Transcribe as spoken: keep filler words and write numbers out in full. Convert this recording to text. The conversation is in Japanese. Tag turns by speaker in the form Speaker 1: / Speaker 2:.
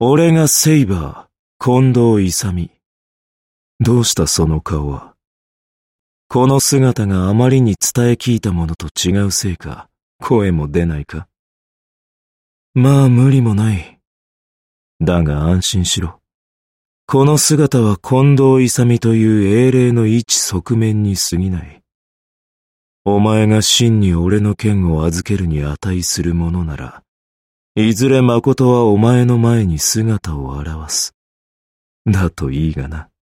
Speaker 1: 俺がセイバー、近藤勇。どうしたその顔は。この姿があまりに伝え聞いたものと違うせいか、声も出ないか。まあ無理もない。だが安心しろ。この姿は近藤勇という英霊の一側面に過ぎない。お前が真に俺の剣を預けるに値するものなら、いずれ誠はお前の前に姿を現す。だといいがな。